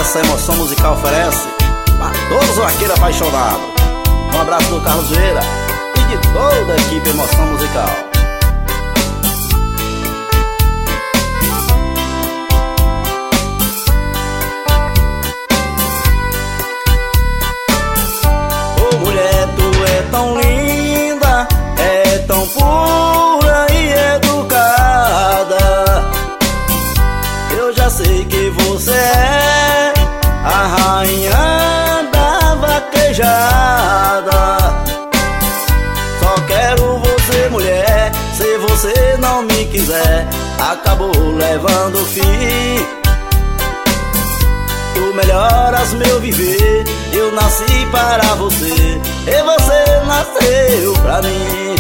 essa emoção musical oferece a todos os vaqueiros apaixonados. Um abraço do Carlos Vieira e de toda a equipe Emoção Musical. Ô mulher, tu é tão linda, é tão pura e educada. Eu já sei que você é a rainha da vaquejada. Só quero você, mulher, se você não me quiser, acabou levando o fim. Tu melhoras meu viver, eu nasci para você e você nasceu pra mim.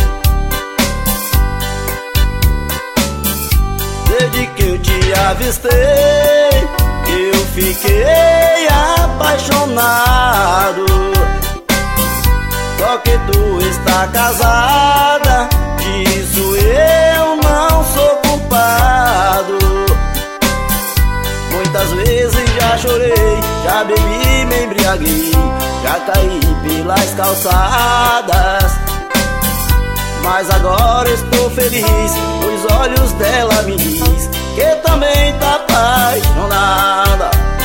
Desde que eu te avistei, eu fiquei apaixonado. Só que tu está casada, disso eu não sou culpado. Muitas vezes já chorei, já bebi, me embriaguei, já caí pelas calçadas. Mas agora estou feliz, os olhos dela me diz que também tá apaixonada.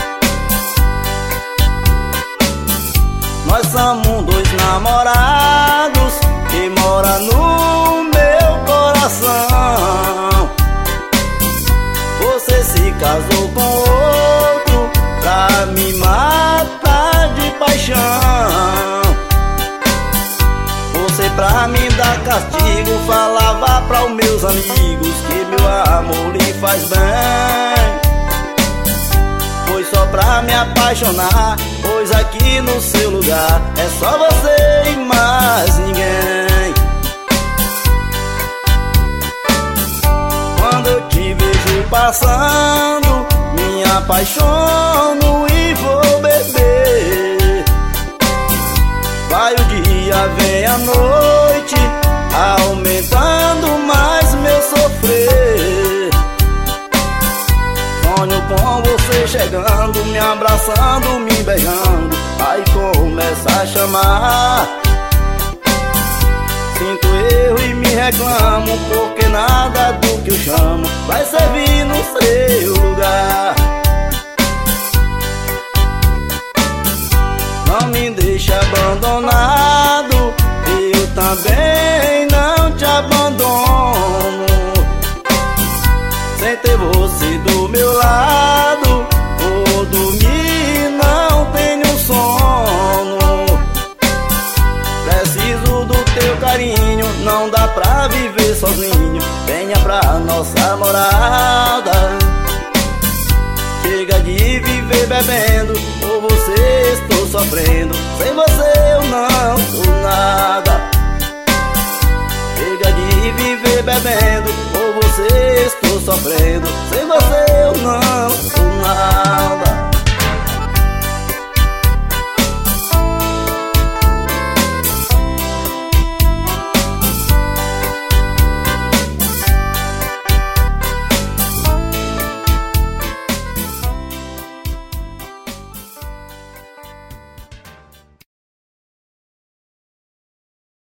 Nós somos dois namorados que mora no meu coração. Você se casou com outro pra me matar de paixão. Você pra me dar castigo falava pra os meus amigos que meu amor lhe faz bem. Foi só pra me apaixonar, pois aqui no seu lugar é só você e mais ninguém. Quando eu te vejo passando, me apaixono e vou beber. Vai o dia, vem a noite, aumentando mais meu sofrer. Sonho com você chegando, me abraçando, me beijando, aí começa a chamar. Sinto erro e me reclamo, porque nada do que eu chamo vai servir no seu lugar. Não me deixe abandonado, eu também não te abandono. Sem ter você do meu lado, vou dormir, não tenho sono. Preciso do teu carinho, não dá pra viver sozinho. Venha pra nossa morada. Chega de viver bebendo, por você estou sofrendo. Sem você eu não sou nada. Chega de viver bebendo, por você estou sofrendo. Sem você eu não sou nada.